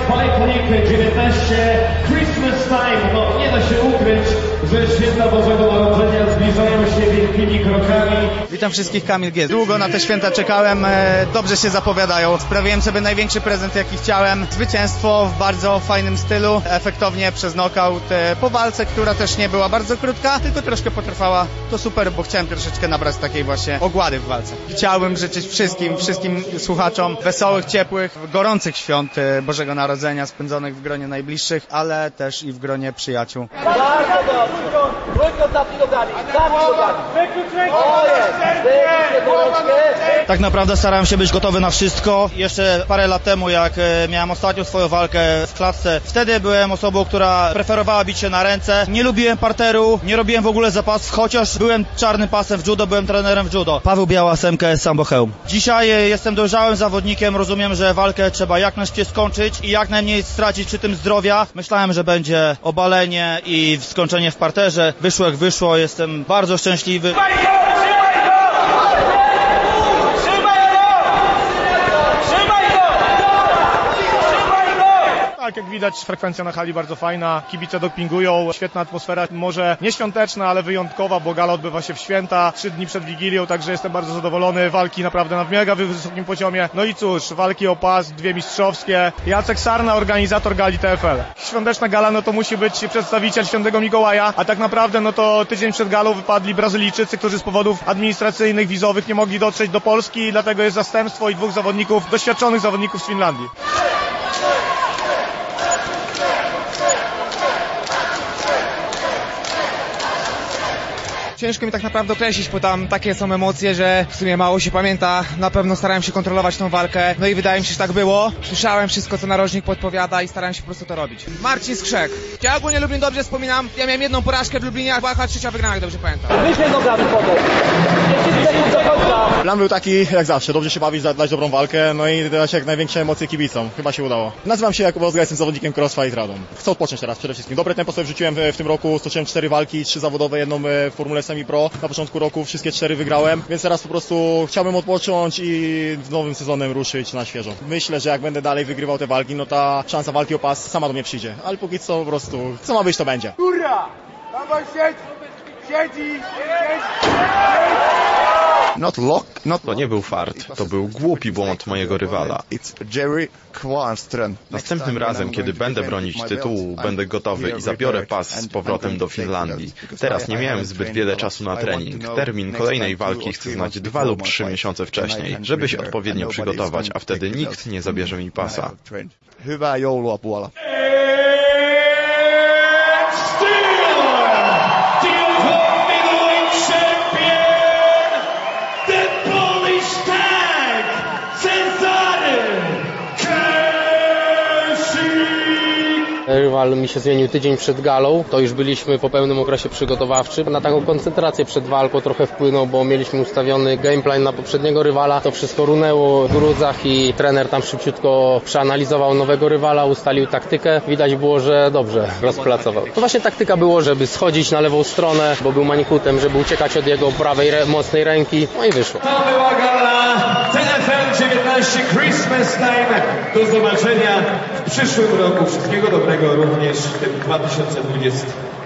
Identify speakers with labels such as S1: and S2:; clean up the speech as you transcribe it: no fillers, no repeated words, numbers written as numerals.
S1: Fight 19 Christmas Time. No nie da się ukryć, że święta Bożego Narodzenia zbliżają się wielkimi krokami.
S2: Witam wszystkich, Kamil G. Długo na te święta czekałem, dobrze się zapowiadają. Sprawiłem sobie największy prezent, jaki chciałem. Zwycięstwo w bardzo fajnym stylu, efektownie przez knockout po walce, która też nie była bardzo krótka, tylko troszkę potrwała. To super, bo chciałem troszeczkę nabrać takiej właśnie ogłady w walce. Chciałbym życzyć wszystkim słuchaczom wesołych, ciepłych, gorących świąt Bożego Narodzenia, spędzonych w gronie najbliższych, ale też i w gronie przyjaciół. Tak naprawdę starałem się być gotowy na wszystko. Jeszcze parę lat temu, jak miałem ostatnią swoją walkę w klatce, wtedy byłem osobą, która preferowała bić się na ręce. Nie lubiłem parteru, nie robiłem w ogóle zapasów, chociaż byłem czarnym pasem w judo, byłem trenerem w judo. Paweł Białas, MKS Sambo Chełm. Dzisiaj jestem dojrzałym zawodnikiem, rozumiem, że walkę trzeba jak najszybciej skończyć i jak najmniej stracić przy tym zdrowia. Myślałem, że będzie obalenie i skończenie w parterze. Wyszło jak wyszło, jestem bardzo szczęśliwy.
S3: Tak, jak widać, frekwencja na hali bardzo fajna, kibice dopingują, świetna atmosfera, może nie świąteczna, ale wyjątkowa, bo gala odbywa się w święta, 3 dni przed Wigilią, także jestem bardzo zadowolony, walki naprawdę na mega wysokim poziomie. No i cóż, walki o pas, 2 mistrzowskie. Jacek Sarna, organizator gali TFL. Świąteczna gala, no to musi być przedstawiciel Świętego Mikołaja, a tak naprawdę, no to tydzień przed galą wypadli Brazylijczycy, którzy z powodów administracyjnych, wizowych nie mogli dotrzeć do Polski i dlatego jest zastępstwo i 2 zawodników, doświadczonych zawodników z Finlandii.
S4: Ciężko mi tak naprawdę określić, bo tam takie są emocje, że w sumie mało się pamięta. Na pewno starałem się kontrolować tą walkę, no i wydaje mi się, że tak było. Słyszałem wszystko, co narożnik podpowiada i starałem się po prostu to robić. Marcin Skrzek. Ja ogólnie Lublin dobrze wspominam. Ja miałem 1 porażkę w Lublinie, a była 3 wygrana, jak dobrze pamiętam.
S5: Wyżej nogami potem. 10 sekund do końca.
S6: Plan był taki, jak zawsze, dobrze się bawić, dać dobrą walkę, no i dać jak największe emocje kibicom. Chyba się udało. Nazywam się Jakub Ozga, jestem zawodnikiem Crossfight Radom. Chcę odpocząć teraz przede wszystkim. Dobre tempo sobie wrzuciłem w tym roku, stoczyłem 4 walki, 3 zawodowe, 1 w formule semi-pro. Na początku roku wszystkie 4 wygrałem, więc teraz po prostu chciałbym odpocząć i w nowym sezonem ruszyć na świeżo. Myślę, że jak będę dalej wygrywał te walki, no ta szansa walki o pas sama do mnie przyjdzie. Ale póki co po prostu, co ma być, to będzie.
S7: Kurwa! Dawaj, siedzi!
S8: To nie był fart, to był głupi błąd mojego rywala. Następnym razem, kiedy będę bronić tytułu, będę gotowy i zabiorę pas z powrotem do Finlandii. Teraz nie miałem zbyt wiele czasu na trening. Termin kolejnej walki chcę znać 2 lub 3 miesiące wcześniej, żeby się odpowiednio przygotować, a wtedy nikt nie zabierze mi pasa.
S6: Hyvää joulua, Puola.
S9: Rywal mi się zmienił tydzień przed galą, to już byliśmy po pełnym okresie przygotowawczym. Na taką koncentrację przed walką trochę wpłynął, bo mieliśmy ustawiony gameplan na poprzedniego rywala. To wszystko runęło w gruzach i trener tam szybciutko przeanalizował nowego rywala, ustalił taktykę. Widać było, że dobrze rozpracował. To właśnie taktyka było, żeby schodzić na lewą stronę, bo był manikutem, żeby uciekać od jego prawej mocnej ręki. No i wyszło.
S1: To była gala TFL 19 Christmas Time. Do zobaczenia w przyszłym roku. Wszystkiego dobrego również w tym 2020.